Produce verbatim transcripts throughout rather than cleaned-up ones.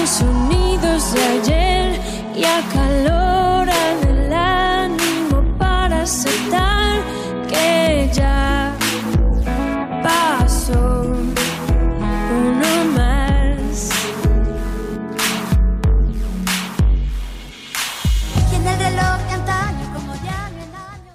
sonidos de ayer y acaloran el ánimo para aceptar que ya pasó uno más. Y en el reloj de antaño, como ya no el año.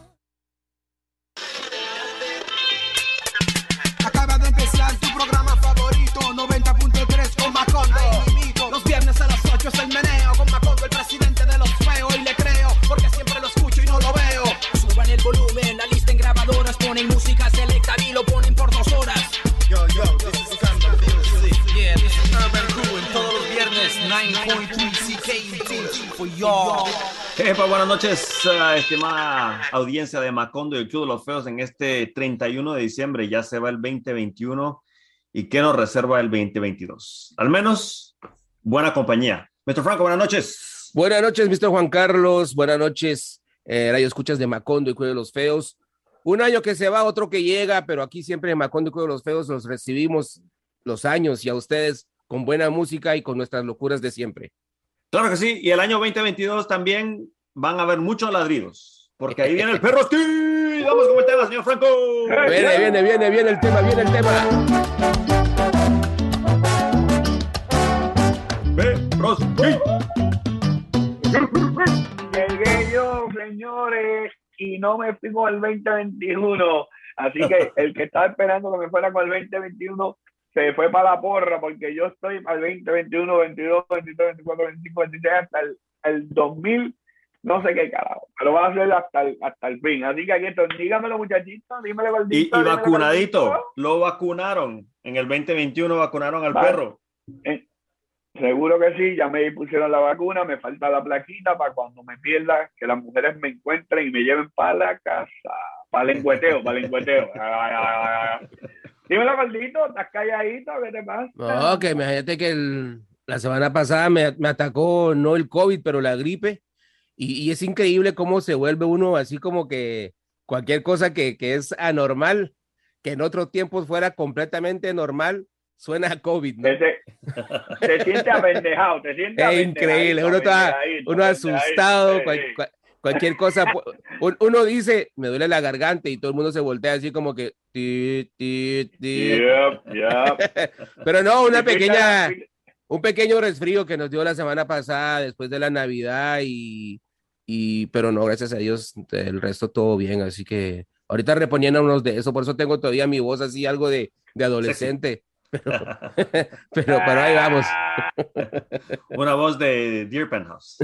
Acaba de empezar tu programa favorito, noventa punto tres con Macondo. Los viernes a las ocho es el meneo con Macondo, el presidente de los feos. Y le creo, porque siempre lo escucho y no lo veo. Suban el volumen, la lista en grabadoras, ponen música selecta y lo ponen por dos horas. Yo, yo, this is Urban Music. Yeah, this is Urban Crew en todos los viernes, nueve punto tres C K U T for y'all. Epa, buenas noches, uh, estimada audiencia de Macondo y el Club de los Feos en este treinta y uno de diciembre. Ya se va el veinte veintiuno y ¿qué nos reserva el veinte veintidós? Al menos, buena compañía. mister Franco, buenas noches. Buenas noches, mister Juan Carlos. Buenas noches, eh, radio escuchas de Macondo y Club de los Feos. Un año que se va, otro que llega, pero aquí siempre en Macondo y Club de los Feos los recibimos los años y a ustedes con buena música y con nuestras locuras de siempre. Claro que sí, y el año veinte veintidós también van a haber muchos ladridos, porque ahí viene el perro Ski. Vamos con el tema, señor Franco. Viene, viene, viene, viene el tema, viene el tema. Perro Ski. Llegué yo, señores, y no me fui con el veinte veintiuno. Así que el que estaba esperando que me fuera con el veinte veintiuno se fue para la porra, porque yo estoy para el veinte veintiuno, veintidós, veintitrés, veinticuatro, veinticinco, veintiséis, hasta el, el dos mil, no sé qué carajo, pero va a ser hasta el, hasta el fin. Así que aquí estoy, dígamelo, muchachito, dímelo, Y, gordito. y dímelo, vacunadito, gordito. lo vacunaron. En el veinte veintiuno vacunaron al Vale. perro. Eh, seguro que sí, ya me pusieron la vacuna, me falta la plaquita para cuando me pierda, que las mujeres me encuentren y me lleven para la casa, para el lengüeteo, para el lengüeteo. Dímelo, gordito, estás calladito, ¿qué te pasa? No, que imagínate que el, la semana pasada me, me atacó no el COVID, pero la gripe. Y, y es increíble cómo se vuelve uno así como que cualquier cosa que, que es anormal, que en otros tiempos fuera completamente normal, suena a COVID, ¿no? Te, te, te sientes apendejado, te sientes Es increíble, uno está uno asustado, cual, cual, cualquier cosa, un, uno dice, me duele la garganta y todo el mundo se voltea así como que ti, ti, ti. Yep, yep. Pero no, una pequeña, un pequeño resfrío que nos dio la semana pasada después de la Navidad y, y pero no, gracias a Dios, el resto todo bien, así que ahorita reponiéndonos de eso, por eso tengo todavía mi voz así algo de, de adolescente. Pero, pero, pero ahí vamos. Una voz de Deer Penthouse.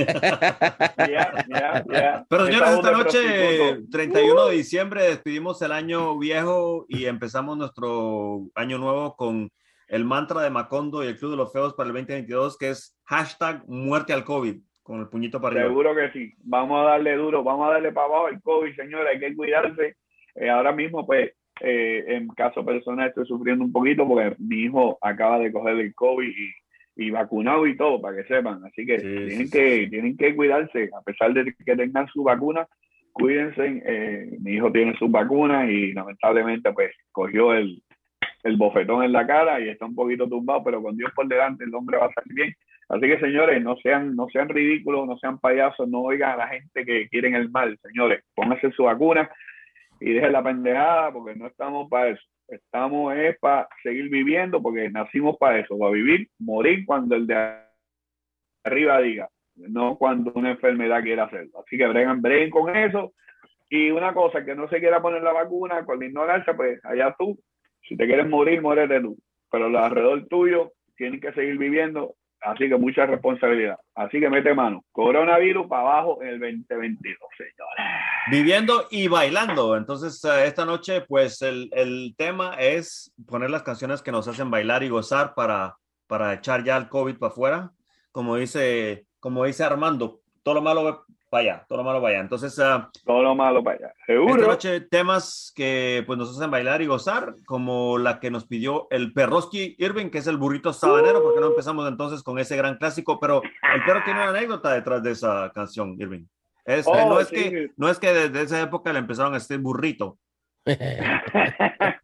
Yeah, yeah, yeah. Pero señores, Esa esta voz de noche, prostituto. treinta y uno de diciembre, despedimos el año viejo y empezamos nuestro año nuevo con el mantra de Macondo y el Club de los Feos para el veinte veintidós, que es hashtag muerte al COVID, con el puñito para arriba. Seguro que sí. Vamos a darle duro, vamos a darle para abajo el COVID, señores, hay que cuidarse. Eh, ahora mismo, pues, eh, en caso personal estoy sufriendo un poquito porque mi hijo acaba de coger el COVID y, y vacunado y todo, para que sepan. Así que, Sí, tienen, sí, que tienen que cuidarse, a pesar de que tengan su vacuna, cuídense. Eh, mi hijo tiene su vacuna y lamentablemente, pues, cogió el, el bofetón en la cara y está un poquito tumbado, pero con Dios por delante el hombre va a salir bien. Así que, señores, no sean, no sean ridículos, no sean payasos, no oigan a la gente que quieren el mal, señores. Pónganse su vacuna y dejen la pendejada, porque no estamos para eso. Estamos es para seguir viviendo, porque nacimos para eso, para vivir, morir cuando el de arriba diga, no cuando una enfermedad quiera hacerlo. Así que breguen, breguen con eso. Y una cosa, que no se quiera poner la vacuna, con la ignorancia, pues allá tú. Si te quieres morir, muérete tú. Pero los alrededor tuyo tienen que seguir viviendo. Así que mucha responsabilidad. Así que mete mano. Coronavirus para abajo en el veinte veintidós, señores. Viviendo y bailando. Entonces, uh, esta noche, pues, el, el tema es poner las canciones que nos hacen bailar y gozar para, para echar ya el COVID para afuera. Como dice, como dice Armando, todo lo malo para allá, todo lo malo para allá. Entonces, uh, todo lo malo para allá. Seguro. Esta noche temas que pues, nos hacen bailar y gozar, como la que nos pidió el Perroski Irving, que es el burrito sabanero, porque no empezamos entonces con ese gran clásico, pero el perro tiene una anécdota detrás de esa canción, Irving. Es, oh, no, es sí. que, no es que desde esa época le empezaron a decir burrito.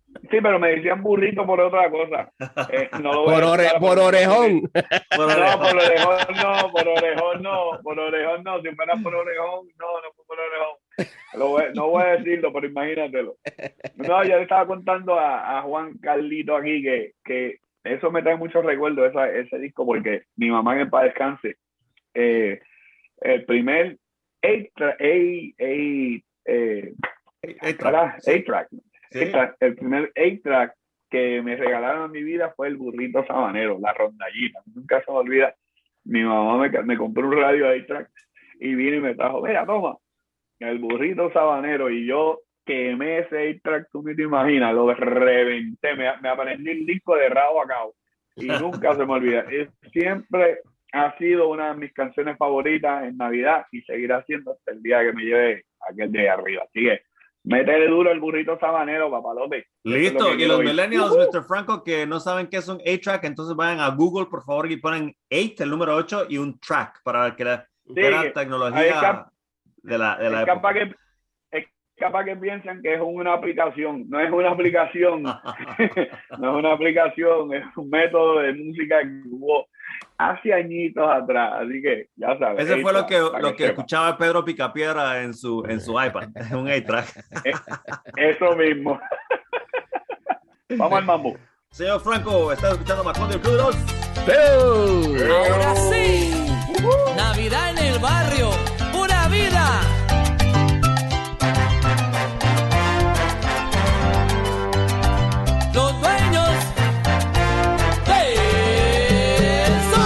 Sí, pero me decían burrito por otra cosa. Eh, no lo voy Por, a ore- decir, por orejón. Por No, orejón. por orejón no, por orejón no, por orejón no. Si fuera por orejón, no, no fue por orejón. Lo voy- no voy a decirlo, pero imagínatelo. No, yo le estaba contando a, a Juan Carlito aquí que, que eso me trae muchos recuerdos, esa, ese disco, porque mi mamá, en el paz descanse, eh, el primer eight-track, eight, eight, eh, Eight-track, ¿verdad? sí. eight-track, Sí. eight-track, el primer eight-track que me regalaron en mi vida fue el burrito sabanero, la rondallita. Nunca se me olvida. Mi mamá me, me compró un radio eight-track y vino y me trajo, mira, toma, el burrito sabanero. Y yo quemé ese eight-track, tú ni te imaginas, lo reventé, me, me aprendí el disco de rabo a cabo y nunca se me olvida. Es, siempre ha sido una de mis canciones favoritas en Navidad y seguirá siendo hasta el día que me lleve aquel de arriba. Así que métele duro el burrito sabanero, papalote. Eso es lo Listo, que y quiero los oír. millennials, mister Franco, que no saben qué es un eight-track, entonces vayan a Google, por favor, y ponen eight, el número ocho, y un track, para que la, Sí, que la ahí tecnología cap- de la, de la es capaz época. que, es capaz que piensan que es una aplicación. No es una aplicación. No es una aplicación, es un método de música que hubo hace añitos atrás, así que ya sabes. Ese fue lo eight-track, que, para lo que sepa. escuchaba Pedro Picapiedra en su, en su iPad, un eight-track. Eso mismo. Vamos al mambo. Señor Franco, ¿estás escuchando Macondo y el Club de los? ¡Pero! Ahora sí, Navidad en el barrio, pura vida. Los dueños de eso.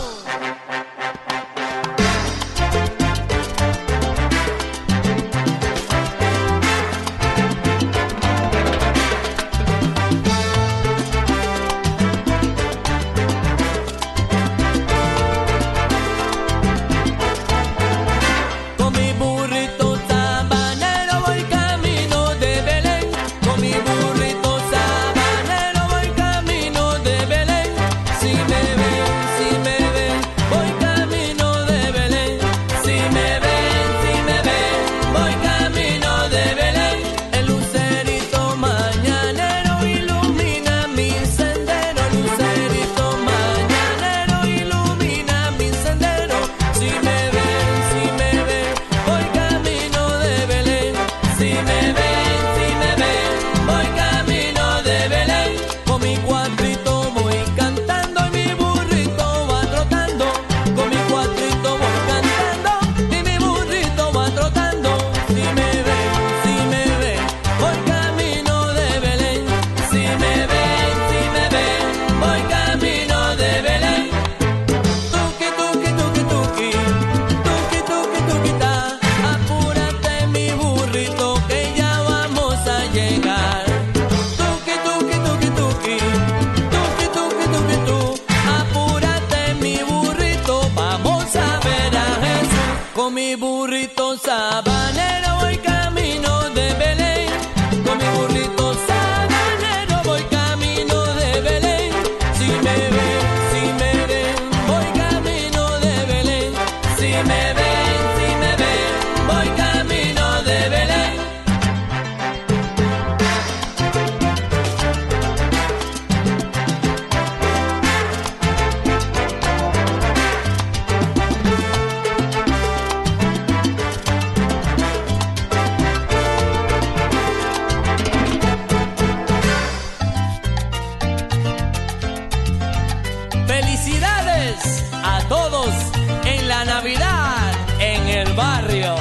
Con mi burrito sabanero voy camino de Belén. Con mi burrito sabanero voy camino de Belén. Si me ven, si me ven, voy camino de Belén. Si me ven, si me ven, voy camino de Belén. El lucerito mañanero ilumina mi sendero. El lucerito mañanero ilumina mi sendero. Si me ven, si me ven, voy camino de Belén. Si me ven, si me ven, voy camino de Belén. Con mi cuatrito voy cantando y mi burrito va trotando. Con mi cuatrito voy cantando y mi burrito va trotando. Si me ven, si me ven, voy camino de Belén. Si me ven, si me ven, voy camino de Belén. Tuki, tuki, tuki, tuki, tuki, tuki, tuki, ta. Apúrate mi burrito que ya vamos a llegar. Tuki, tuki, tuki, tuki, tuki, tuki, tuki, tu. Apúrate mi burrito, vamos a ver a Jesús. Con mi burrito sabanero voy camino de Belén. Con mi burrito sabanero voy camino de Belén. Si me ven, si me ven, voy camino de Belén. Si me ven, si me ven, voy camino de Belén. Felicidades a todos en la Navidad en el barrio.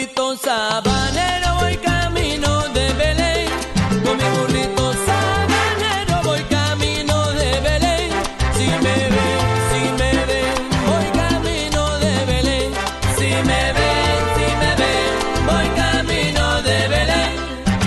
burrito sabanero voy camino de Belén. Con mi burrito sabanero voy camino de Belén. Si me ven, si me ven, voy camino de Belén. Si me ven, si me ven, voy camino de Belén.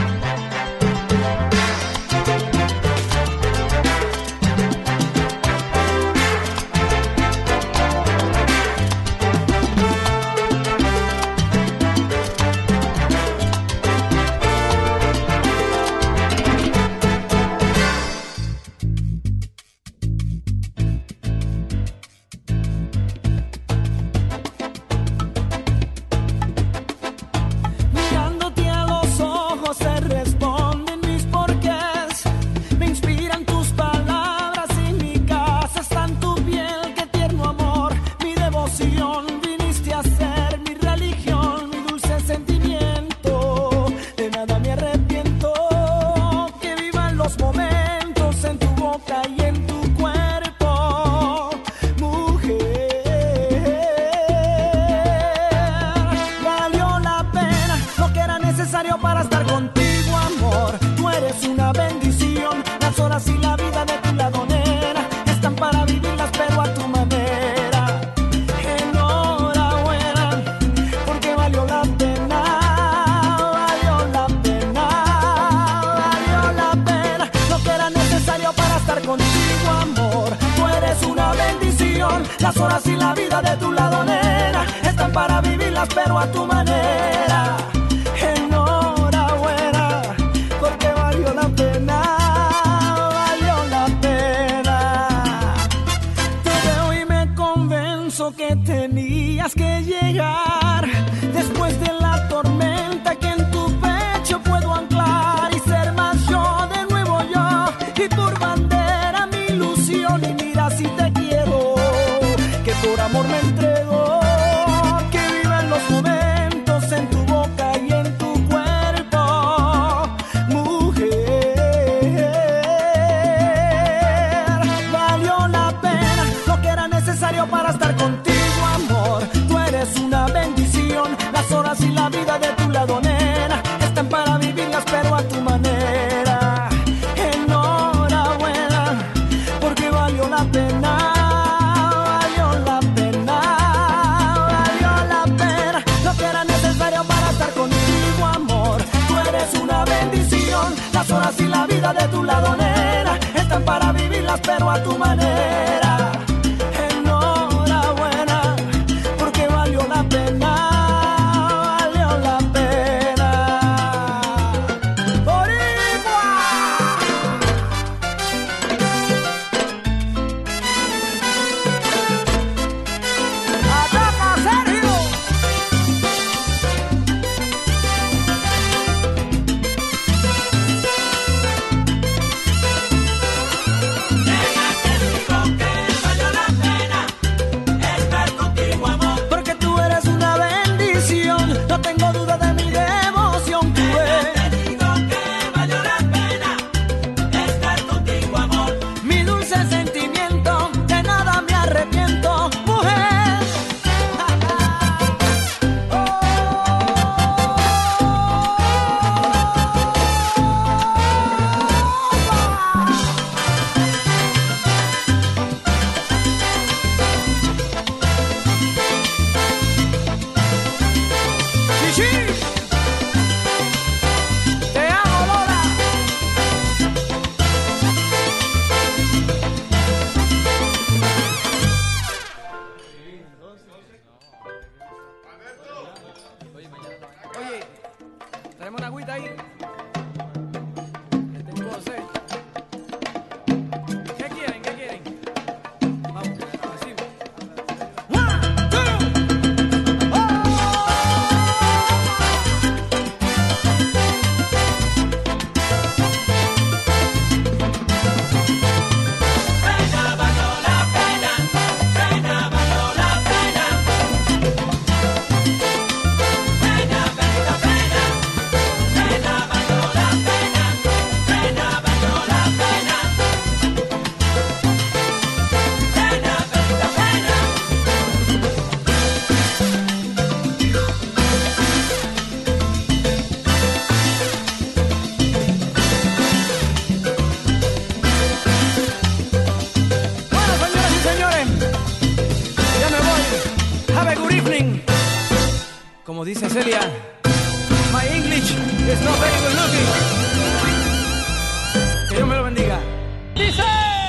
Mirándote a los ojos se responden mis porqués. Me inspiran tus palabras y mi casa está en tu piel. Qué tierno amor, mi devoción. Viniste a ser mi religión, mi dulce sentimiento. De nada me arrepiento. Que vivan los momentos en tu boca y en tu cuerpo, mujer. Valió la pena lo que era necesario para estar contigo, amor. Tú eres una bendición. Las horas y la vida de tu lado, nena, están para vivirlas, pero a tu manera. Enhorabuena, porque valió la pena, valió la pena, valió la pena lo que era necesario para estar contigo, amor. Tú eres una bendición. Las horas y la vida de tu lado, nena, están para vivirlas, pero a tu manera. Enhorabuena, porque valió la pena, valió la pena. Te veo y me convenzo que tenías que llegar. Después de la tormenta que en tu pecho puedo anclar y ser más yo, de nuevo yo. Y por bandera mi ilusión, y mira si te quiero, que por amor me entrego. Que vivan los momentos en tu boca y en tu cuerpo, mujer. Valió la pena lo que era necesario para estar contigo, amor. Tú eres una bendición. Las horas y la vida de tu lado, nena, están para vivirlas, pero a tu manera. Enhorabuena, porque valió la pena, valió la pena, valió la pena lo que era necesario para estar contigo, amor. Tú eres una bendición. Las horas y la vida de tu lado, nena, están para vivirlas, pero a tu manera. Enhorabuena, porque valió la pena, valió la pena. ¡Boricua! ¡Ataca, Sergio! Porque tú eres una bendición, no tengo duda de mi devoción. Tú eres mi dulce sentimiento, de nada me arrepiento, mujer. Chichi, te amo, Lola. Oye, tenemos una agüita ahí. Que tengo sed. ¿Qué quieren? ¿Qué quieren? Vamos, decimos. One, two, oh. Pena, pena, pena, pena, a good evening. Como dice Celia, my English is not very good looking. Que Dios me lo bendiga. Dice.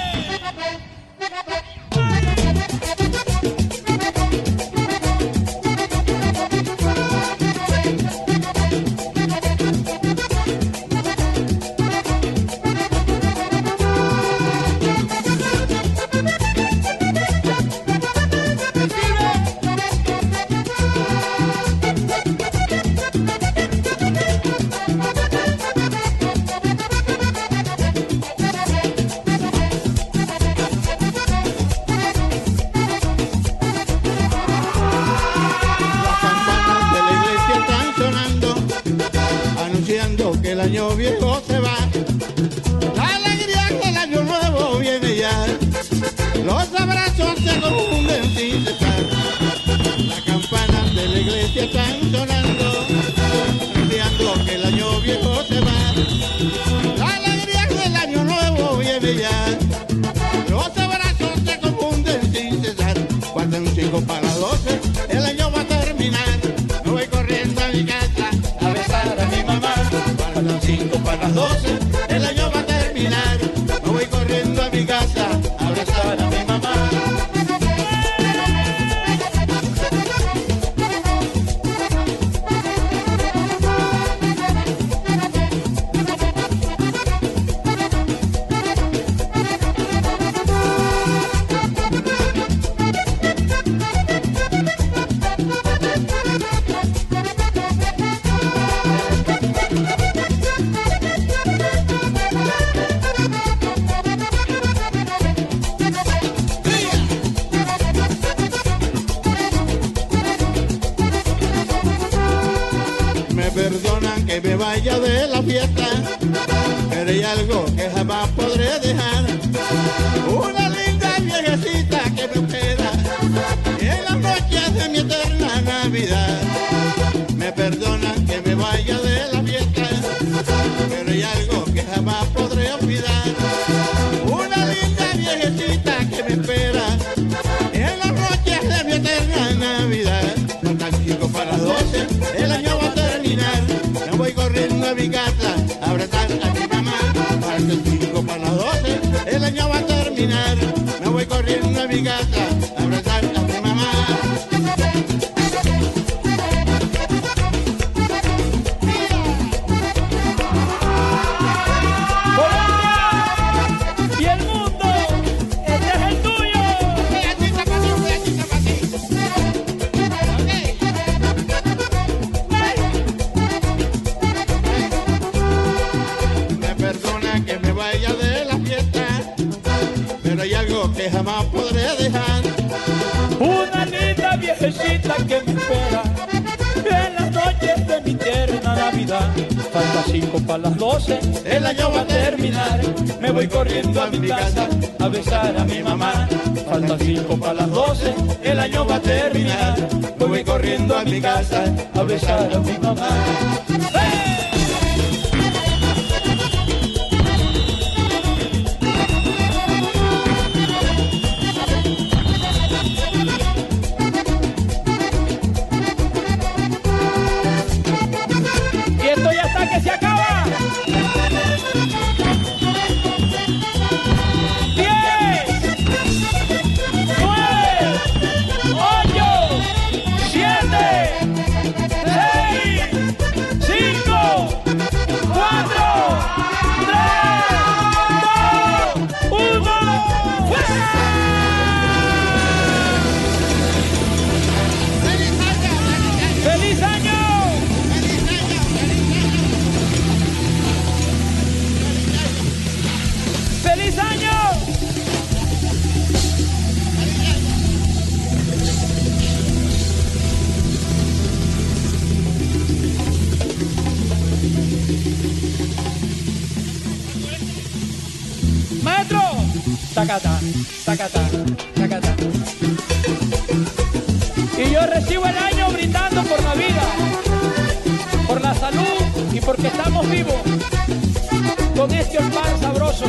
Que el año viejo se va, la alegría del año nuevo viene ya, los abrazos se confunden sin cesar, las campanas de la iglesia están sonando, anunciando que el año viejo se va, la alegría del año nuevo viene ya, los abrazos se confunden sin cesar, faltan cinco para las doce, el año va a terminar, me voy corriendo a mi casa a besar a mi mamá. Faltan cinco para las doce, el año va a terminar. Me voy corriendo a mi casa a abrazar a mi mamá. Perdonan que me vaya de la fiesta, pero hay algo que jamás podré dejar. Una linda viejecita que me espera en las noches de mi eterna Navidad. Me perdonan que me vaya de la fiesta, pero hay algo que jamás podré olvidar. Una linda viejecita que me espera en las noches de mi eterna Navidad. Faltan cinco para las doce, el año va a terminar. Me voy corriendo a mi casa a abrazar a mi mamá. Faltan cinco para las doce, el año va a terminar. Me voy corriendo a mi casa a abrazar a mi mamá. Y el mundo, este es el tuyo. Me perdona que me vaya de la fiesta, pero hay algo que jamás podré dejar. Una linda viejecita que me espera en las noches de mi tierna Navidad. Falta cinco para las doce, el año va a terminar. Me voy corriendo a mi casa a besar a mi mamá. Falta cinco para las doce, el año va a terminar. Me voy corriendo a mi casa a besar a mi mamá. ¡Hey! Que se acaba. diez, nueve, ocho, siete, seis, cinco, cuatro, tres, dos, uno, ¡fuera! ¡Feliz año! ¡Feliz año! Maestro, tacata, tacata, tacata. Y yo recibo el año brindando por la vida, por la salud y porque estamos vivos con este pan sabroso.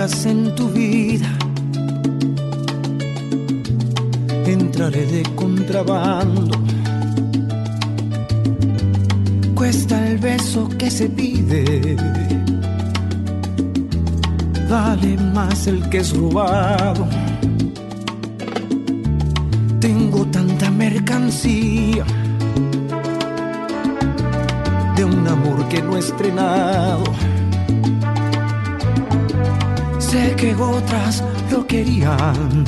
vengas en tu vida, entraré de contrabando. Cuesta el beso que se pide, vale más el que es robado. Tengo tanta mercancía de un amor que no he estrenado. Sé que otras lo querían,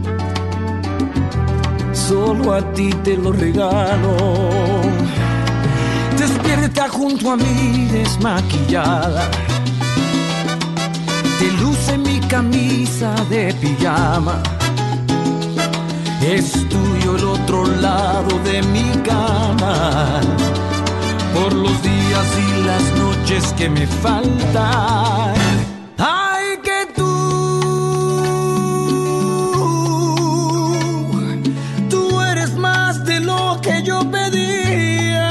solo a ti te lo regalo. Despierta junto a mí desmaquillada, te luce mi camisa de pijama. Es tuyo el otro lado de mi cama, por los días y las noches que me faltan. Ay, que tú, tú eres más de lo que yo pedía.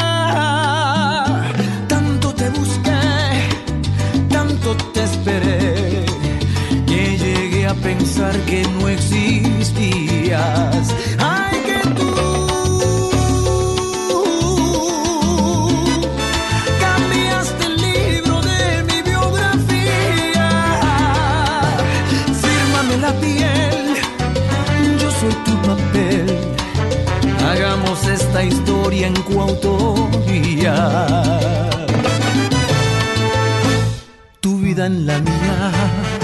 Tanto te busqué, tanto te esperé, que llegué a pensar que no existías. Ay, que tú cambiaste el libro de mi biografía. Fírmame la piel, yo soy tu papel. Hagamos esta historia en coautoría. Tu vida en la mía.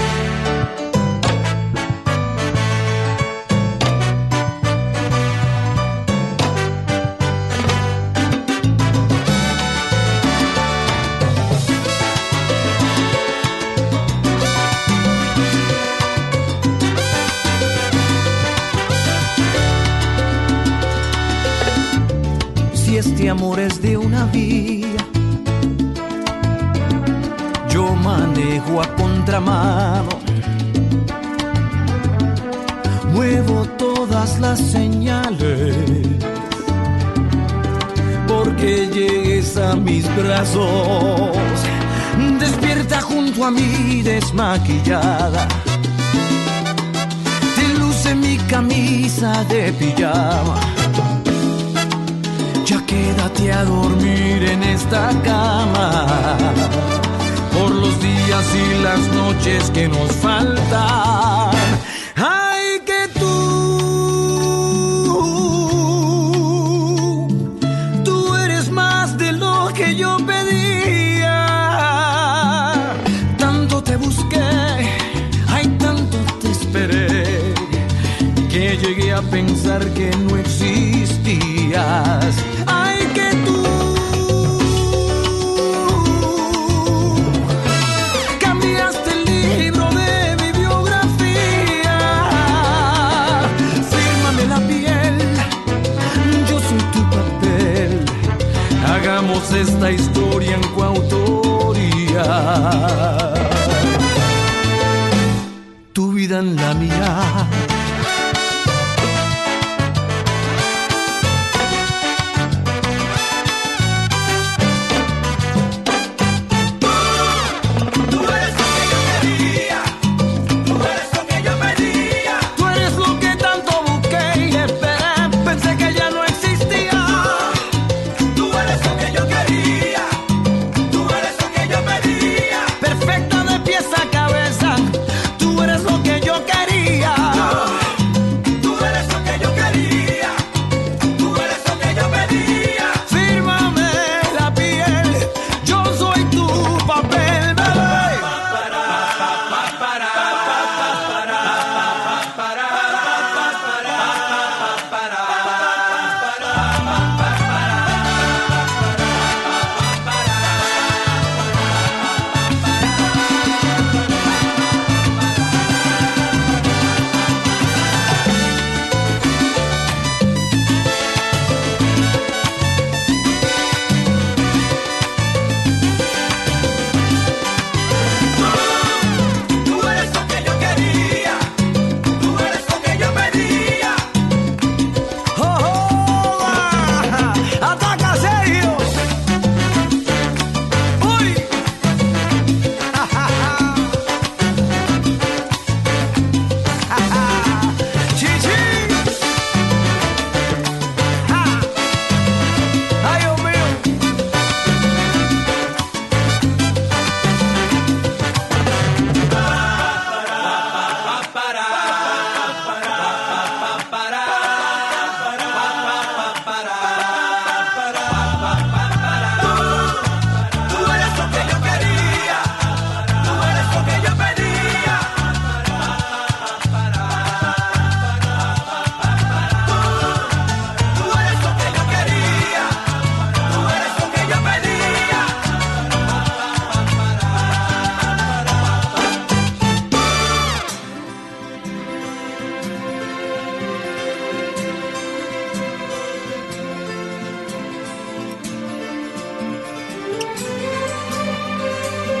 Este amor es de una vía, yo manejo a contramano, muevo todas las señales, porque llegues a mis brazos. Despierta junto a mí desmaquillada, te luce mi camisa de pijama. Ya quédate a dormir en esta cama, por los días y las noches que nos faltan. Ay, que tú, tú eres más de lo que yo pedía. Tanto te busqué, ay, tanto te esperé, que llegué a pensar que no existías. Ay, que tú cambiaste el libro de mi biografía. Fírmame la piel, yo soy tu papel. Hagamos esta historia en coautoría. Tu vida en la mía. Perfecta de pies a cabeza, tú eres lo que yo quería.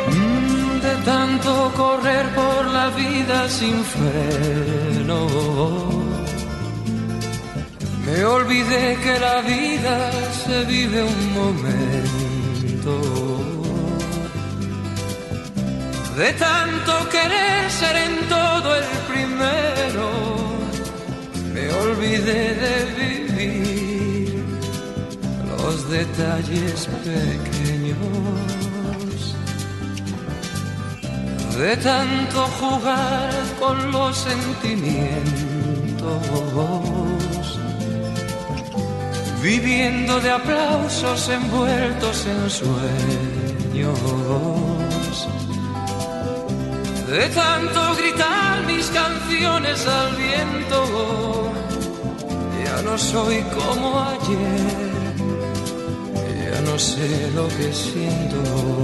Mm, De tanto correr por la vida sin freno, me olvidé que la vida se vive un momento. De tanto querer ser en todo el primero, me olvidé de vivir los detalles pequeños. De tanto jugar con los sentimientos, viviendo de aplausos envueltos en sueños. De tanto gritar mis canciones al viento, ya no soy como ayer, ya no sé lo que siento,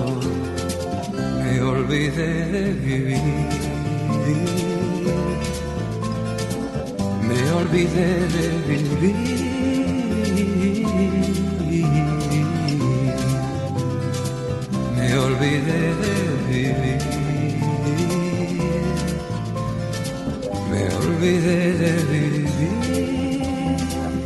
me olvidé de vivir, me olvidé de vivir, me olvidé de vivir. Me olvidé de vivir.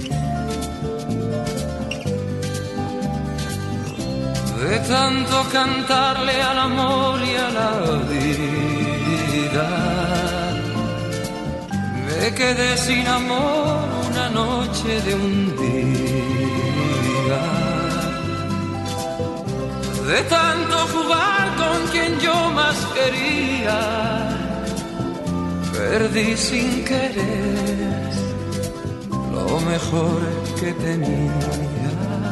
De tanto cantarle al amor y a la vida, me quedé sin amor una noche de un día. De tanto jugar con quien yo más quería, perdí sin querer lo mejor que tenía.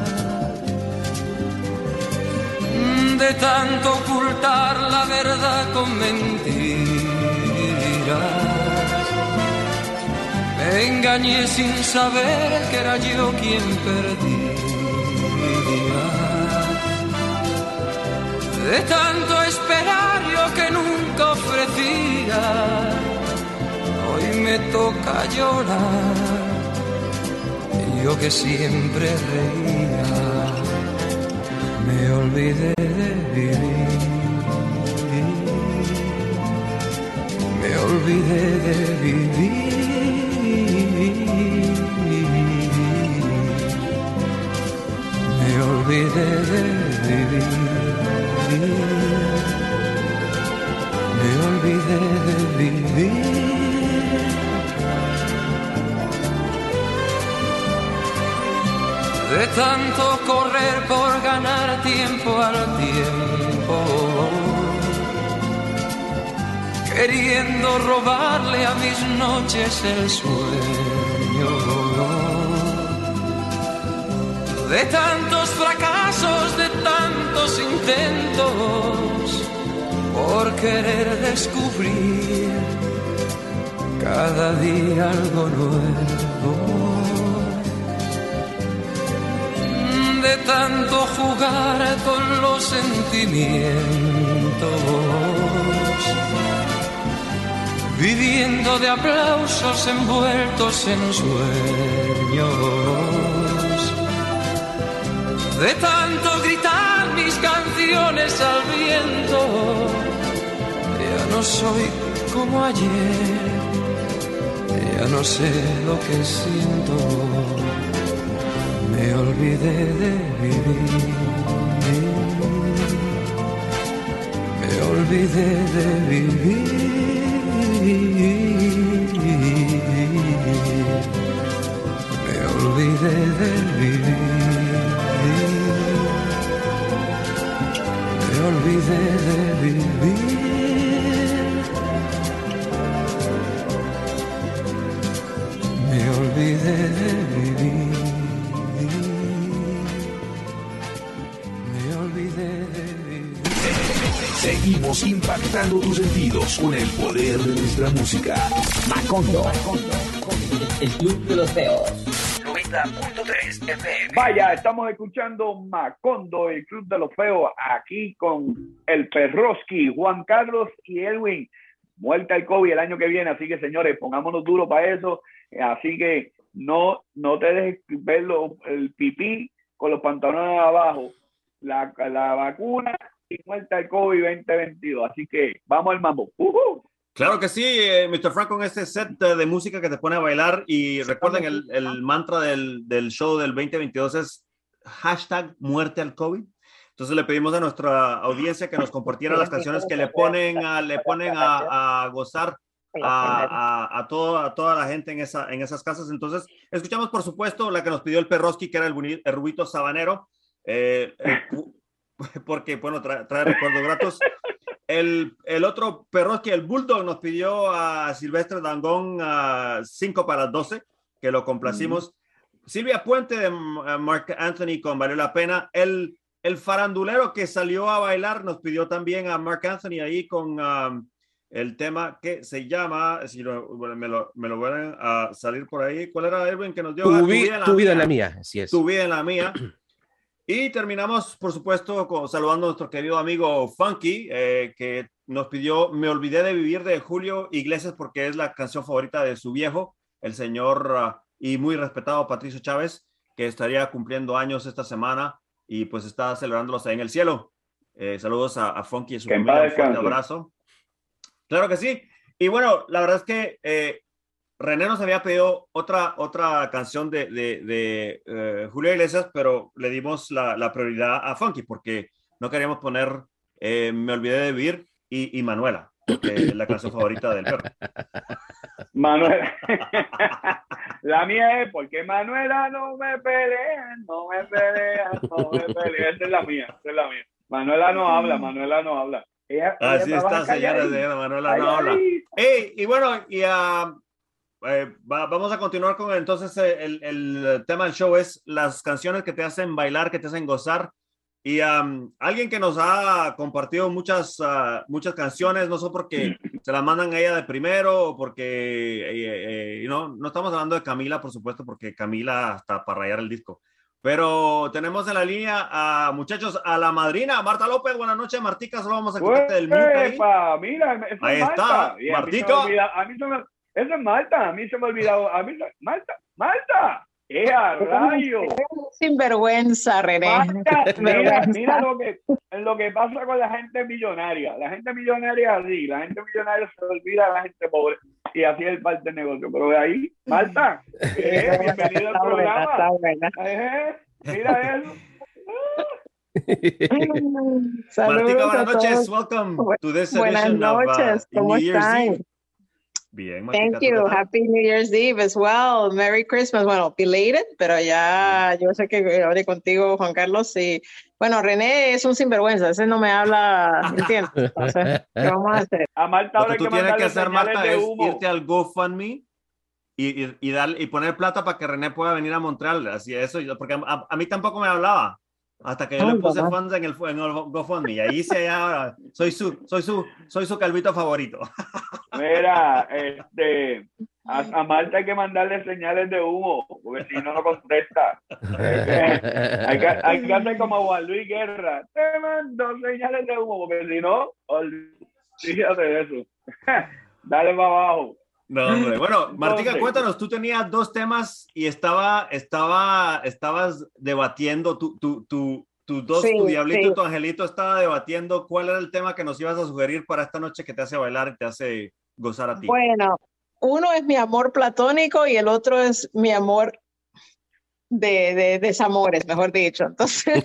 De tanto ocultar la verdad con mentiras, me engañé sin saber que era yo quien perdía. De tanto esperar yo que nunca ofrecía, hoy me toca llorar, yo que siempre reía, me olvidé de vivir, me olvidé de vivir, me olvidé de vivir, me olvidé de vivir. De tanto correr por ganar tiempo al tiempo, queriendo robarle a mis noches el sueño. De tantos fracasos, de tantos intentos, por querer descubrir cada día algo nuevo. De tanto jugar con los sentimientos, viviendo de aplausos envueltos en sueños. De tanto gritar mis canciones al viento, ya no soy como ayer, ya no sé lo que siento, me olvidé de vivir, me olvidé de vivir, me olvidé de vivir, me olvidé de vivir, me olvidé de vivir. Seguimos impactando tus sentidos con el poder de nuestra música. Macondo, el Club de los Feos. noventa punto tres F M. Vaya, estamos escuchando Macondo, el Club de los Feos, aquí con el Perroski, Juan Carlos y Edwin. Muerte al COVID el año que viene, así que señores, pongámonos duro para eso. Así que no, no te dejes ver lo, el pipí con los pantalones abajo. La, la vacuna y muerte al COVID veinte veintidós. Así que vamos al mambo. Uh-huh. Claro que sí, eh, mister Frank, con este set de, de música que te pone a bailar. Y recuerden, el, el mantra del, del show del veinte veintidós es hashtag muerte al COVID. Entonces le pedimos a nuestra audiencia que nos compartiera las canciones que le ponen a, le ponen a, a gozar a, a, a, todo, a toda la gente en, esa, en esas casas. Entonces escuchamos, por supuesto, la que nos pidió el Perroski, que era el, buni- el rubito sabanero, eh, eh, porque, bueno, trae, trae recuerdos gratos. El, el otro Perroski, el Bulldog, nos pidió a Silvestre Dangond a cinco para las doce, que lo complacimos. Mm. Silvia Puente de uh, Mark Anthony con Valió la Pena. El, el farandulero que salió a bailar nos pidió también a Mark Anthony ahí con um, el tema que se llama, si lo, bueno, me, lo, me lo van a salir por ahí. ¿Cuál era, Edwin, que nos dio? Tu, Ah, tu vida, tu vida en la mía, así es. Tu vida en la mía. Y terminamos, por supuesto, con, saludando a nuestro querido amigo Funky, eh, que nos pidió Me olvidé de vivir, de Julio Iglesias, porque es la canción favorita de su viejo, el señor uh, y muy respetado Patricio Chávez, que estaría cumpliendo años esta semana y pues está celebrándolos ahí en el cielo. Eh, saludos a, a Funky y su familia, un fuerte abrazo. Claro que sí. Y bueno, la verdad es que eh, René nos había pedido otra, otra canción de, de, de uh, Julio Iglesias, pero le dimos la, la prioridad a Funky porque no queríamos poner eh, Me olvidé de vivir y, y Manuela, porque es la canción favorita del perro. Manuela. La mía es porque Manuela no me pelea, no me pelea, no me pelea. Esa es la mía, esa es la mía. Manuela no habla, Manuela no habla. Ella, Así ella está, señores, de Manuela no habla. Hey, y bueno, y uh, Eh, va, vamos a continuar con entonces el, el tema del show es las canciones que te hacen bailar, que te hacen gozar. Y um, alguien que nos ha compartido muchas, uh, muchas canciones, no sé por qué se las mandan a ella de primero o porque eh, eh, no, no estamos hablando de Camila, por supuesto, porque Camila hasta para rayar el disco. Pero tenemos en la línea a muchachos, a la madrina, Marta López. Buenas noches, Martica. Solo vamos a quitarte del mute ahí. Mira, ahí está, Martica. A mí se me Eso es Marta, a mí se me ha olvidado. A mí, Marta, Marta, ¡eh, a rayo! Sinvergüenza, René. Marta, mira, mira lo que, lo que pasa con la gente millonaria. La gente millonaria es así, la gente millonaria se olvida de la gente pobre. Y así es parte del negocio. Pero de ahí, Marta, eh, bienvenido al programa. Eh, mira eso. Martica, buenas noches. Welcome to this edition of uh, New Year's Eve. Bien, Thank you. Happy New Year's Eve as well. Merry Christmas. Bueno, belated, pero ya yo sé que hablé contigo, Juan Carlos, y bueno, René es un sinvergüenza, ese no me habla, ¿entiendes? Entonces, ¿qué vamos a hacer? A Marta, lo que tú tienes que hacer, Marta, es irte al GoFundMe y, y, y, dar, y poner plata para que René pueda venir a Montreal. Así eso, porque a, a mí tampoco me hablaba. Hasta que yo le puse fans en el, en el GoFundMe y ahí sí, ahora soy su, soy su, soy su calvito favorito. Mira, este, a, a Marta hay que mandarle señales de humo, porque si no, no contesta. Hay que, hay que hacer como Juan Luis Guerra, te mando señales de humo, porque si no, olvídate de eso. Dale para abajo. No, hombre. Bueno, Martica, cuéntanos, tú tenías dos temas y estaba, estaba, estabas debatiendo, tu, tu, tu, tus dos, sí, tu diablito sí. y tu angelito estaba debatiendo cuál era el tema que nos ibas a sugerir para esta noche que te hace bailar y te hace gozar a ti. Bueno, uno es mi amor platónico y el otro es mi amor de, de desamores, mejor dicho. Entonces,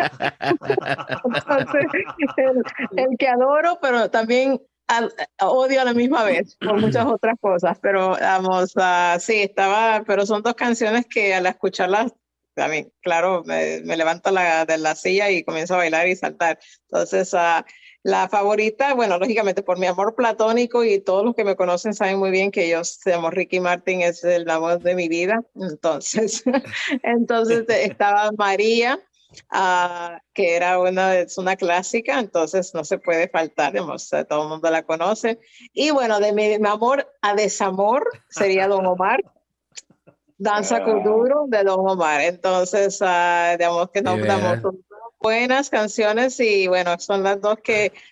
entonces el, el que adoro, pero también a, a, odio a la misma vez por muchas otras cosas, pero vamos, uh, sí, estaba, pero son dos canciones que al escucharlas también, claro, me, me levanto la, de la silla y comienzo a bailar y saltar. Entonces, uh, la favorita, bueno, lógicamente por mi amor platónico, y todos los que me conocen saben muy bien que yo se llamo Ricky Martin, es el amor de mi vida. Entonces, entonces estaba María, Uh, que era una, es una clásica, entonces no se puede faltar, digamos, todo el mundo la conoce. Y bueno, de mi, mi amor a desamor sería Don Omar, Danza Kuduro de Don Omar. Entonces, uh, digamos que no, damos buenas canciones y bueno, son las dos que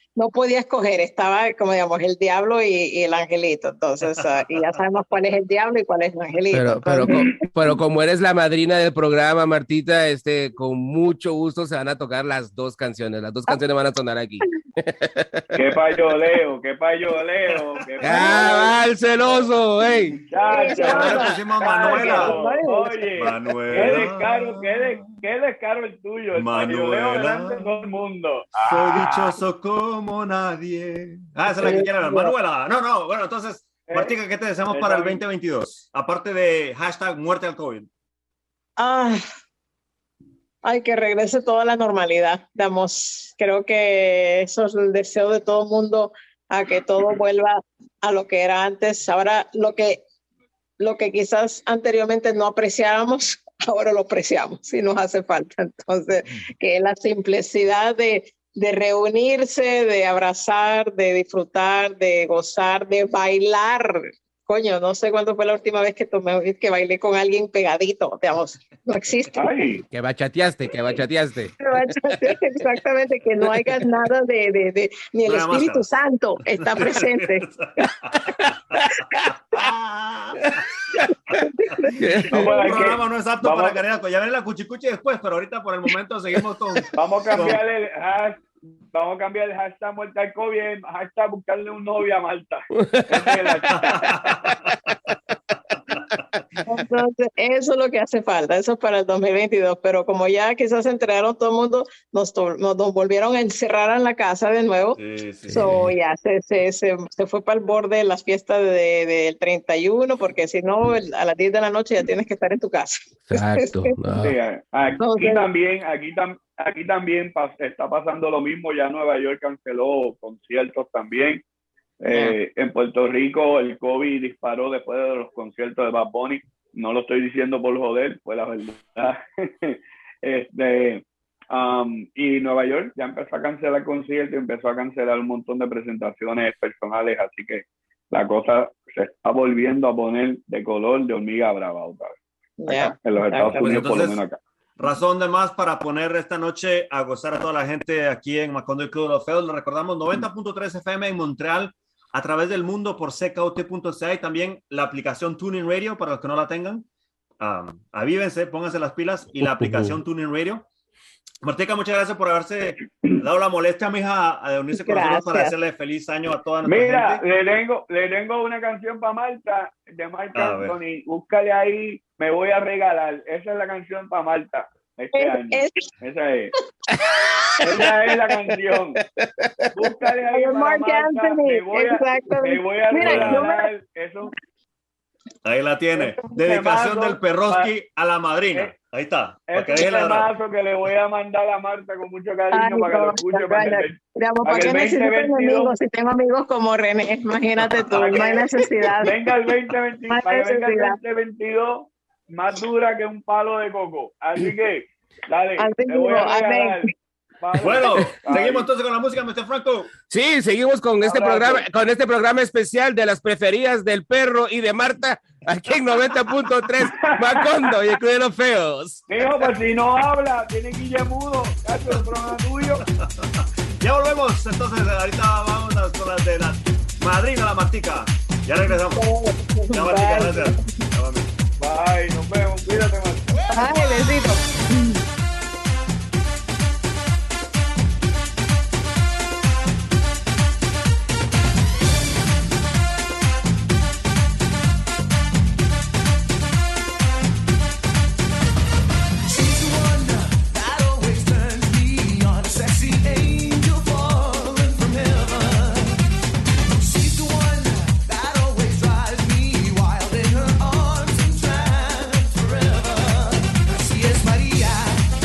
no podía escoger, estaba como digamos el diablo y, y el angelito, entonces, uh, y ya sabemos cuál es el diablo y cuál es el angelito. Pero, pero, entonces, co- pero como eres la madrina del programa, Martita, este, con mucho gusto se van a tocar las dos canciones, las dos canciones van a sonar aquí. Qué payoleo, qué payoleo, qué ¡Ah, va el celoso, ey! Chacho, Ahora pusimos Manuela. chacho, Oye, Manuela. qué descaro, qué, de- qué descaro el tuyo, el payoleo Manuela. delante de todo el mundo. Soy Ah, dichoso como nadie. Ah, esa es la que quiere ver. Manuela. No, no. Bueno, entonces, Martica, ¿qué te deseamos para el veinte veintidós? Aparte de hashtag muerte al COVID. ah, ay, que regrese toda la normalidad, digamos, creo que eso es el deseo de todo el mundo, a que todo vuelva a lo que era antes. Ahora, lo que, lo que quizás anteriormente no apreciábamos, ahora lo apreciamos y nos hace falta. Entonces, que la simplicidad de, de reunirse, de abrazar, de disfrutar, de gozar, de bailar. Coño, no sé cuándo fue la última vez que tomé, que bailé con alguien pegadito, digamos, no existe. ay, Que bachateaste, que bachateaste. Exactamente, que no haya nada de, de, de ni el Una Espíritu máscara. Santo está presente. no, pues, hay El que- programa no es apto vamos- para carrera. Ya viene la cuchicuchi después, pero ahorita por el momento seguimos con. Vamos a cambiar el hash- vamos a cambiar el hashtag muerte al COVID, el hashtag buscarle un novio a Marta. Ese es el hashtag. Entonces, eso es lo que hace falta, eso es para el dos mil veintidós, pero como ya quizás se enteraron todo el mundo, nos, to- nos, nos volvieron a encerrar en la casa de nuevo. Sí, sí. So, ya se, se, se, se fue para el borde de las fiestas de, del treinta y uno, porque si no, el- a las diez de la noche ya tienes que estar en tu casa. Exacto. no. Sí, aquí Entonces- también, aquí, tam- aquí también pas- está pasando lo mismo. Ya Nueva York canceló conciertos también. Eh, en Puerto Rico el COVID disparó después de los conciertos de Bad Bunny. No lo estoy diciendo por joder, fue la verdad. este, um, y Nueva York ya empezó a cancelar conciertos, empezó a cancelar un montón de presentaciones personales, así que la cosa se está volviendo a poner de color de hormiga brava otra vez. Ya. Acá, en los Estados Pues Unidos, por lo entonces- menos acá. Razón de más para poner esta noche a gozar a toda la gente aquí en Macondo y Club de los Feos. Le recordamos noventa punto tres F M en Montreal, a través del mundo por C K U T punto C A y también la aplicación TuneIn Radio para los que no la tengan. Um, avívense, pónganse las pilas y la aplicación TuneIn Radio. Martica, muchas gracias por haberse dado la molestia, mija, de unirse con nosotros para Gracias. decirle feliz año a toda nuestra Mira, gente. le tengo, le tengo una canción para Marta, de Marc A ver. Anthony. Búscale ahí, me voy a regalar. Esa es la canción para Marta este Es- año. es- Esa es. Esa es la canción. Búscale ahí Es para Marc Marta. Anthony, Me voy a, exactamente. me voy a Mira, yo me- regalar. Eso. Ahí la tiene. Es un Dedicación temazo del Perroski pa- a la madrina. es- Ahí está. Para Es que un deje la- temazo que le voy a mandar a Marta con mucho cariño Ay, para que lo no, escuche. Para que, vaya. se- Digamos, para ¿para que qué el necesito veinte veintidós amigos si tengo amigos como René? Imagínate tú, Para no hay que necesidad. venga el veinte veinte, Más para que venga el necesidad. veinte veintidós más dura que un palo de coco. Así que, dale, Así te voy a mismo, amén. regalar. Vale. Bueno, Ay. seguimos entonces con la música, mister Franco. Sí, seguimos con este Abrazo. programa, con este programa especial de las preferidas del perro y de Marta, aquí en noventa punto tres Macondo y el Club de los Feos. Hijo, pues si no habla, tiene guille mudo. Cacho, el programa tuyo. Ya volvemos, entonces ahorita vamos a con las de la madrina, la Martica. Ya regresamos. Ya, Martica, Bye. gracias. Ya, mami. Bye, nos vemos. Cuídate, Marta. Ay, besito. She's the one that always turns me on, a sexy angel falling from heaven. She's the one that always drives me wild in her arms and forever. She is Maria.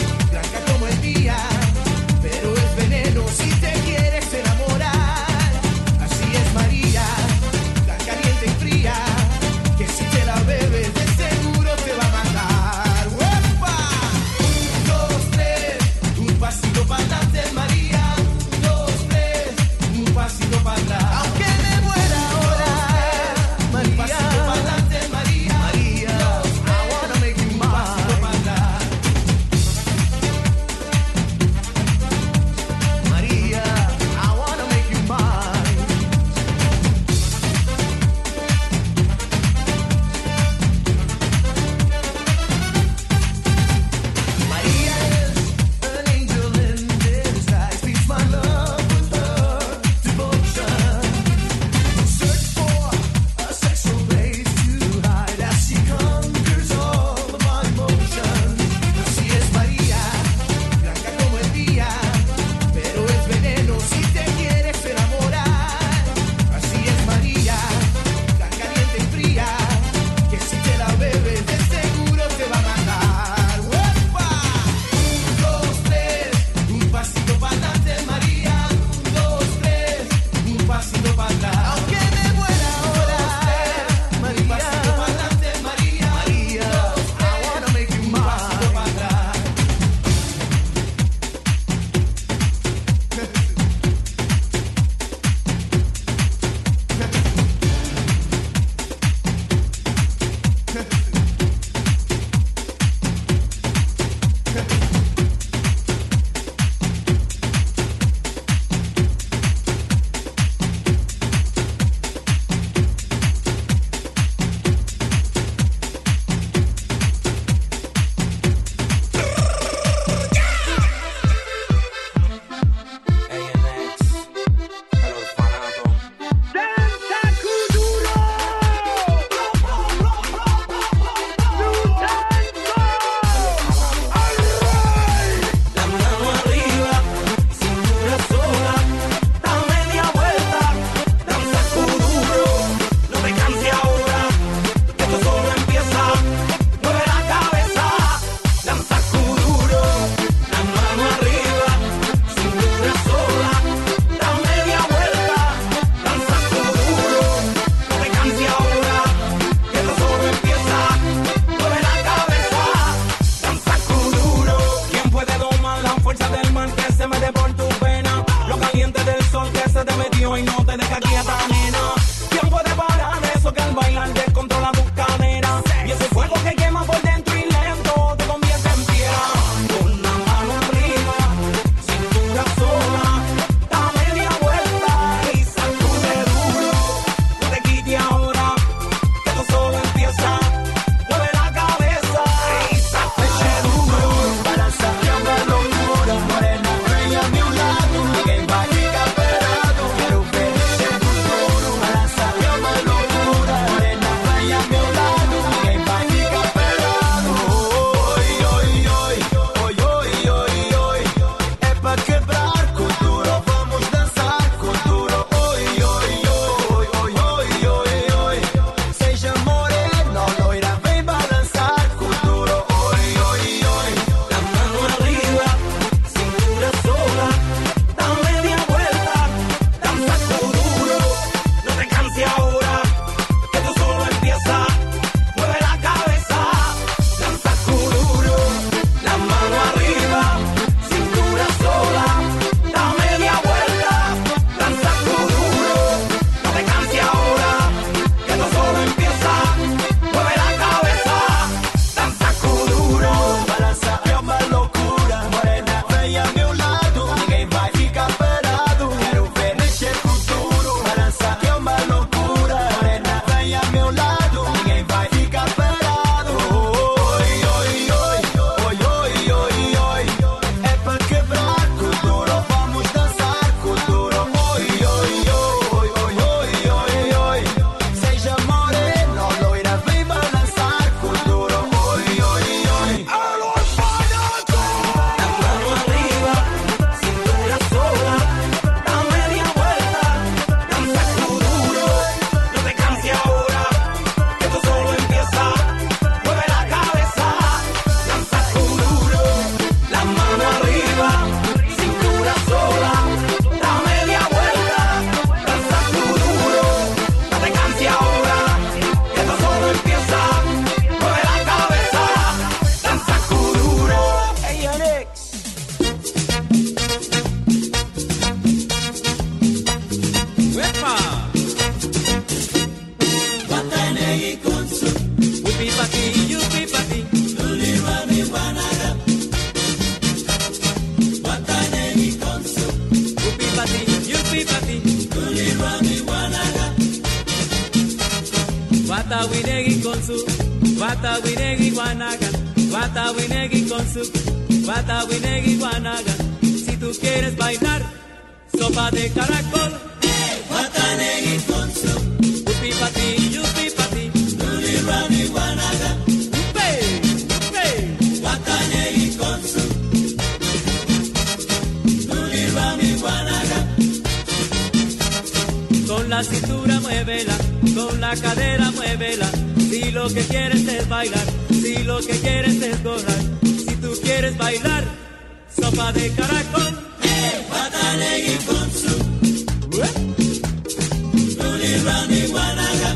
y no te deja quieta, nena. ¿Quién puede parar eso que al bailar descontrola tus caderas? Y ese fuego que quema por dentro y lento te convierte en piedra. Con la mano arriba, cintura sola, da media vuelta y sacude duro. No te quites ahora, que esto solo empieza. Mueve la cabeza y sacude duro. Para sacar la locura, morena, bella a mi lado. Ninguém vai ficar parado. Quero ver esse futuro. Para sacar la locura, morena, bella a mi lado. Ninguém vai ficar parado. Oi, oi, oi, oi, oi, oi, oi. É pra quebrar com duro, vamos dançar com duro. Oi, oi, oi, oi, oi, oi, oi. Seja morena, loira, vem balançar com duro. Oi, oi, oi. La mano arriba, cintura sola, da media vuelta, danza con duro. No te canses ahora, que esto solo empieza. Mueve la cabeza, danza con duro. La mano arriba, cintura sola, da media vuelta, danza con duro. No te canses ahora, que esto solo empieza. Mueve la cabeza, danza con duro. Balança é uma loucura, morena, vem a meu lado. Ninguém vai ficar parado. Quero ver mexer com duro. Balança é uma loucura, morena, vem a meu lado. Ninguém vai ficar parado. Oi, oi, oi, oi, oi, oi, oi. É pra quebrar com duro, vamos dançar com duro. Oi, oi, oi, oi, oi, oi, oi. Seja morena, loira, vem balançar com duro. Oi, oi, oi. Alô, palhaço! La mano arriba, cintura sola, da media vuelta, danza con duro. No te canses ahora, que esto solo empieza. Mueve la cabeza, danza con duro. La mano arriba, cintura sola, da media vuelta, danza con duro. No te canses ahora, que esto solo empieza. Mueve la cabeza, danza con duro. Hey, Alex. ¡Epa! Guatanegui con su Upi pati, yupi pati, Luli Rami Wanaga. Guatanegui con su Upi pati, yupi pati, Luli Rami Wanaga. Guatawinegui con su Guatawinegui Wanaga. Guatawinegui con su Guatawinegui Wanaga. Si tú quieres bailar sopa de caracol, Guatanegui con su Upi pati, yupi pati, Luli Rami Wanaga. Upe, upe. Guatanegui con su Luli Rami Wanaga. Con la cintura muévela, con la cadera muévela. Si lo que quieres es bailar, si lo que quieres es gozar. Si tú quieres bailar sopa de caracol, Guatanegui con su Luli Rami Wanaga.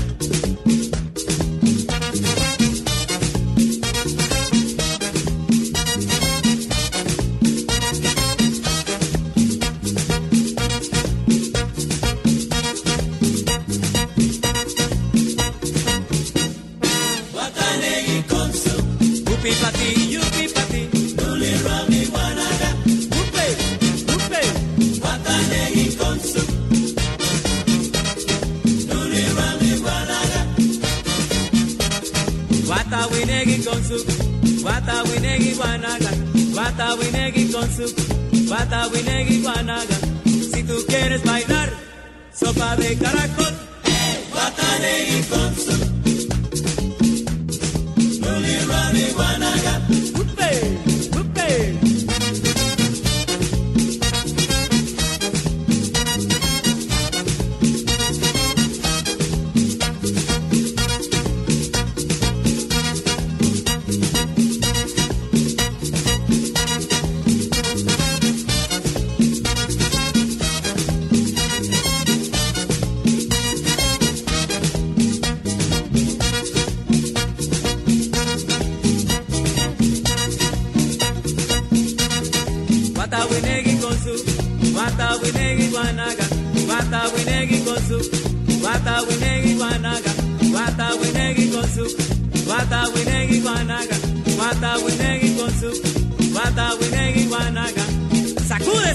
Guatanegui con su Upi pati, yupi pati, Luli Rami Wanaga. Upe, upe. Guatanegui con su Luli Rami Wanaga. Guatawinegui con su Guatawinegui Wanaga. Guatawinegui con su Guatawinegui Wanaga. Si tú quieres bailar sopa de caracol, Guatanegui con su Luli Rami Wanaga. Upe, upe.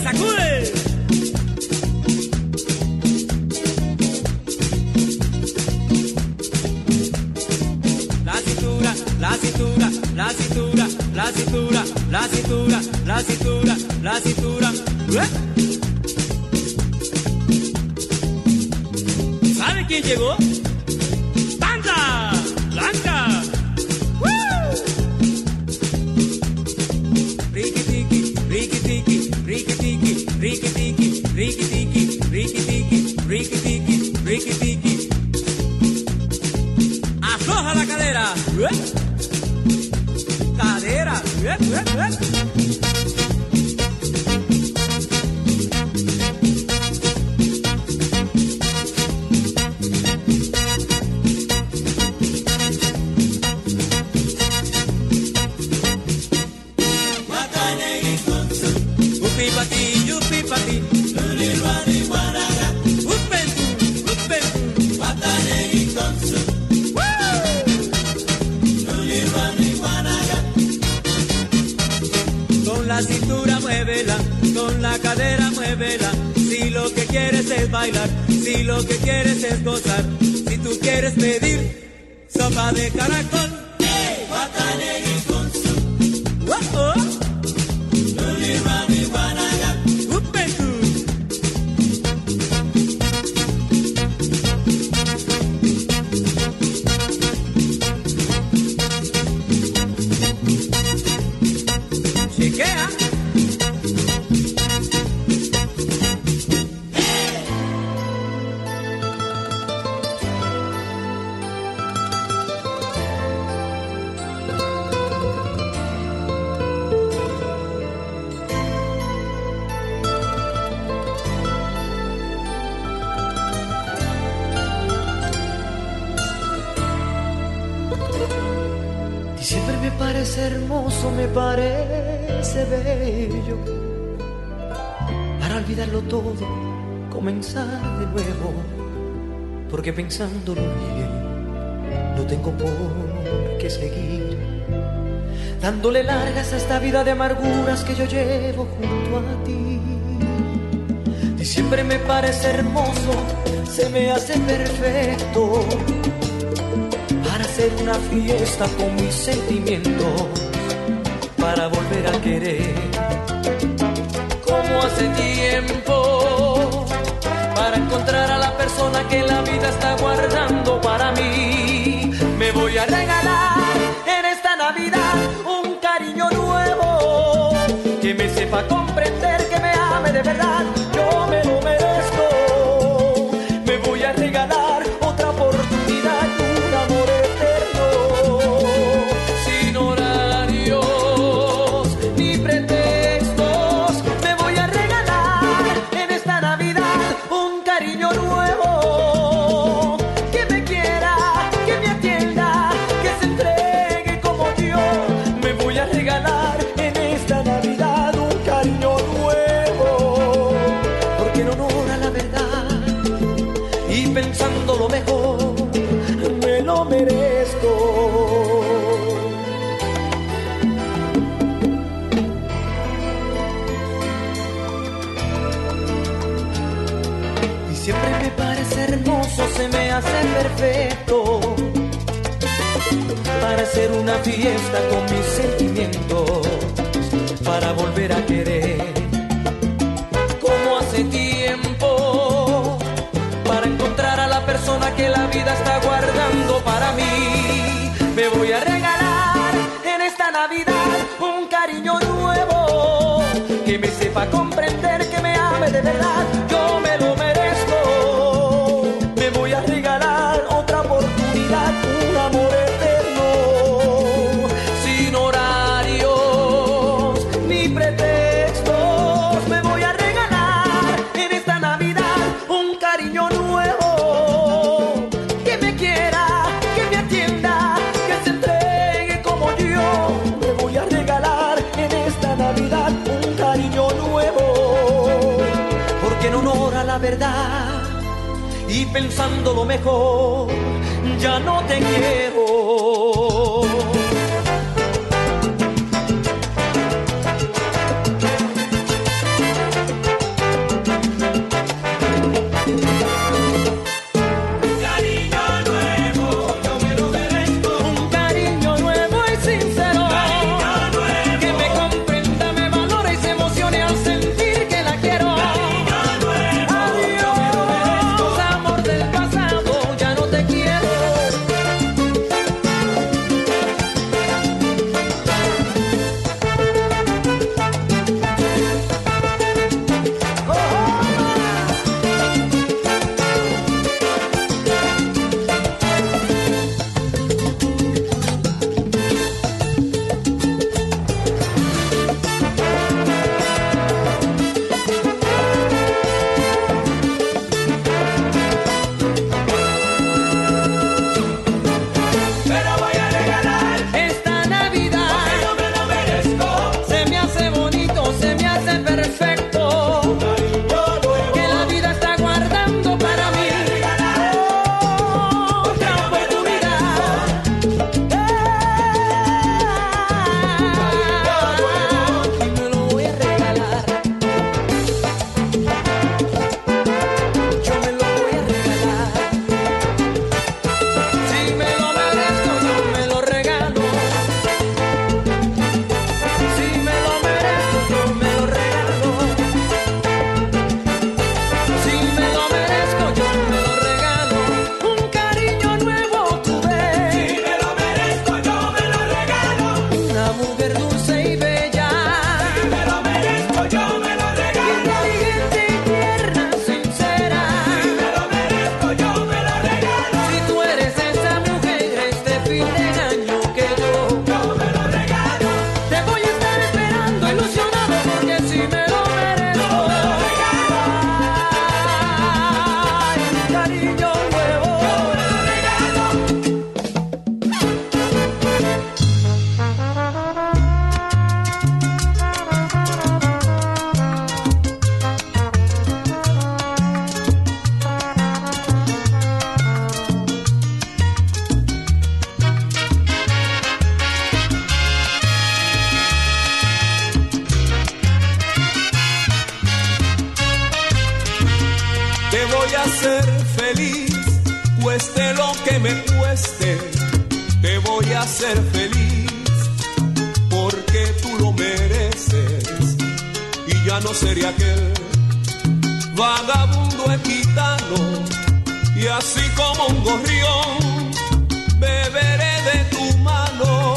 sacude. La cintura, la cintura, la cintura, la cintura, la cintura, la cintura, la cintura. ¿Eh? ¿Sabe quién llegó? ¡Banda Blanca! Ricky-tiki, ricky-tiki, ricky-tiki, ricky-tiki, ricky-tiki, ricky-tiki, ricky-tiki, ricky-tiki. Afloja la cadera. Cadera. Upi pati, upi pati. Upentu, upentu. Con la cintura muévela, con la cadera muévela. Si lo que quieres es bailar, si lo que quieres es gozar, si tú quieres pedir sopa de caracol. Oh, oh. Upentu. Chequea. Siempre me parece hermoso, me parece bello. Para olvidarlo todo, comenzar de nuevo. Porque pensándolo bien, no tengo por qué seguir dándole largas a esta vida de amarguras que yo llevo junto a ti. Y siempre me parece hermoso, se me hace perfecto para hacer una fiesta con mis sentimientos, para volver a querer como hace tiempo, para encontrar a la persona que la vida está guardando para mí. Me voy a regalar en esta Navidad un cariño nuevo, que me sepa comprender, que me ame de verdad, yo me lo merezco. Me voy a regalar otra oportunidad, un amor eterno, sin horarios ni pretextos. Me voy a regalar en esta Navidad un cariño nuevo, que me quiera, que me atienda, que se entregue como yo. Me voy a regalar en esta Navidad un cariño nuevo, porque en honor a la verdad y pensando lo mejor, me lo merezco. Y siempre me parece hermoso, se me hace perfecto para hacer una fiesta con mis sentimientos, para volver a querer como hace tiempo, para encontrar a la persona que la vida está guardando para mí. Me voy a regalar en esta Navidad un cariño nuevo, que me sepa comprender, que me ame de verdad, yo me lo merezco. Me voy a regalar otra oportunidad, un amor eterno, sin horarios ni pretextos. Me voy a regalar en esta Navidad un cariño nuevo, que me quiera, que me atienda, que se entregue como yo. Me voy a regalar en esta Navidad un cariño nuevo, porque en honor a la verdad y pensando lo mejor, ya no te quiero. te voy a hacer feliz, cueste lo que me cueste, te voy a hacer feliz, porque tú lo mereces, y ya no seré aquel vagabundo gitano, y así como un gorrión, beberé de tu mano,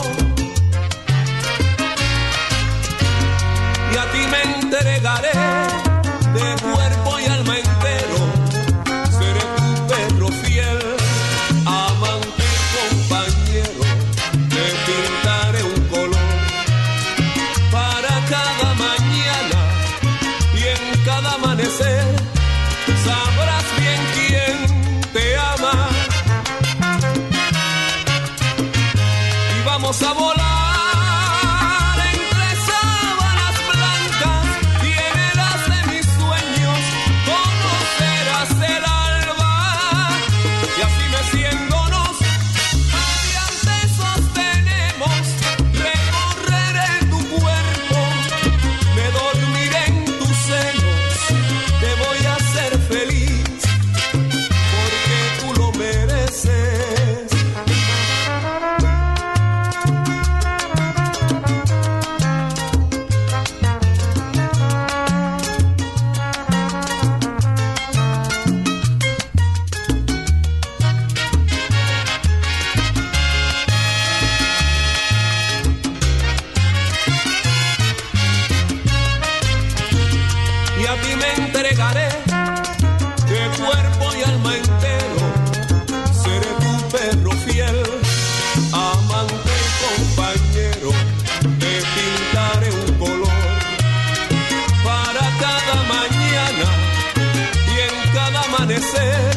y a ti me entregaré de cuerpo y alma entero, seré tu perro fiel, amante y compañero, te pintaré un color para cada mañana y en cada amanecer sabrás bien quién te ama, y vamos a volar entre sábanas blancas y en el haz de mis sueños conocerás el alba, y así meciéndonos adiante sostenemos, recorreré tu cuerpo, me dormiré en tus senos, te voy a hacer feliz, porque tú lo mereces. Y a ti me entregaré de cuerpo y alma entero, seré tu perro fiel, amante y compañero, te pintaré un color para cada mañana y en cada amanecer